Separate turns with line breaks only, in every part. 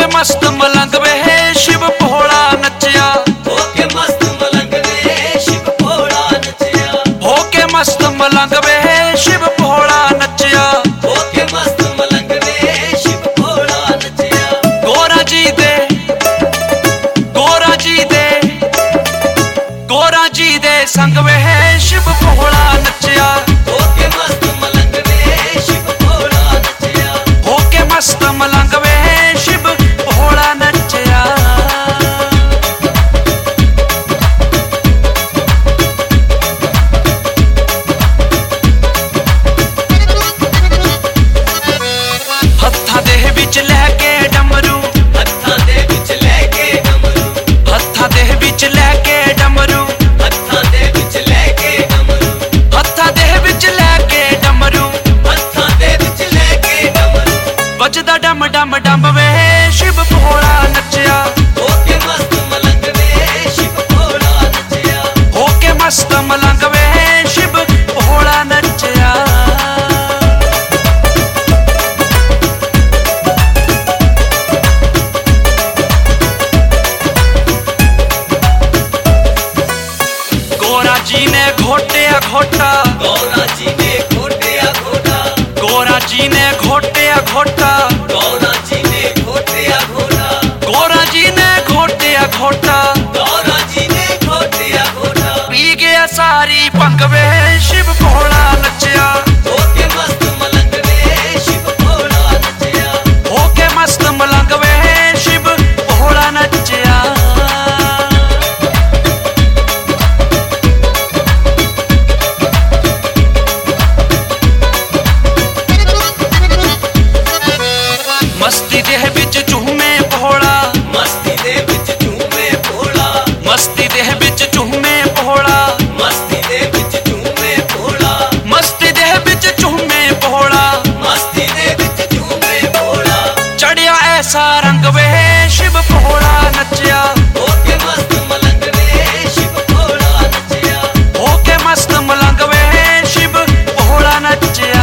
मस्त मलंग वे शिव भोला नचिया,
होके मस्त मलंग वे शिव भोला नचिया,
होके मस्त मलंग वे शिव भोला नचिया,
होके मस्त मलंग वे शिव भोला नचिया।
गोरा जी दे, गोरा जी दे, गोरा जी दे संग वे शिव भोला नचिया,
होके मस्त मलंग वे शिव भोला नचिया,
होके मस्त मलंग वे शिव भोला नचिया। हत्था दे विच लैके डमरू,
हत्था दे विच लैके डमरू,
हत्था दे विच लैके डमरू,
हत्था दे विच लैके डमरू,
हत्था दे विच लैके डमरू,
हत्था दे विच लैके डमरू।
बजदा डम डम डम वे शिव भोला नचिया,
होके मस्त मलंग वे शिव भोला नचिया,
होके मस्त मलंग वे शिव भोला नचिया। गोरा जी ने घोटिया घोटा,
गौरा जी ने घोटिया घोटा,
गोरा जी ने घोटिया घोटा,
गौरा जी ने घोटिया घोटा,
गोरा जी ने घोटिया घोटा,
गौरा जी ने घोटिया घोटा।
पी गया सारी भंग वे शिव भोला नचिया,
होके मस्त मलंग वे शिव भोला नचिया,
होके मस्त मलंग वे शिव भोला नचिया। मस्ती दे विच झूमे भोला,
मस्ती दे विच झूमे भोला,
मस्ती दे विच झूमे भोला,
मस्ती दे विच झूमे भोला,
मस्ती दे विच झूमे भोला,
मस्ती दे विच झूमे भोला।
चढ़िया ऐसा रंग वे शिव भोला नचिया,
होके मस्त मलंग वे शिव भोला नचिया,
होके मस्त मलंग वे शिव भोला नचिया।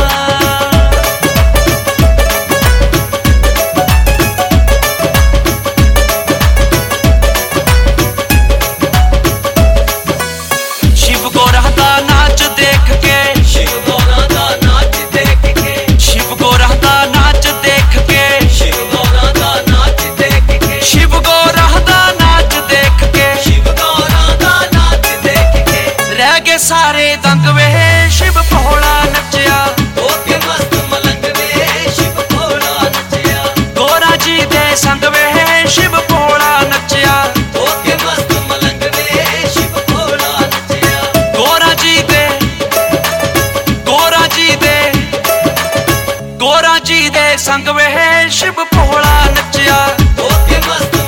शिव गोरा दा नाच देख के,
शिव गौरा दा नाच देख के,
शिव गोरा दा नाच देख के,
शिव गौरा दा नाच देख के,
शिव गोरा दा नाच देख के,
शिव गौरा दा नाच देख के।
रह गए सारे दंग वे शिव भोला नचिया,
होके मस्त मलंग वे शिव भोला नचिया,
गोरा जी दे संग वे शिव भोला नचिया,
होके मस्त मलंग वे शिव भोला नचिया,
गोरा जी दे, गोरा जी दे, गोरा जी दे संग वे शिव भोला नचिया,
होके मस्त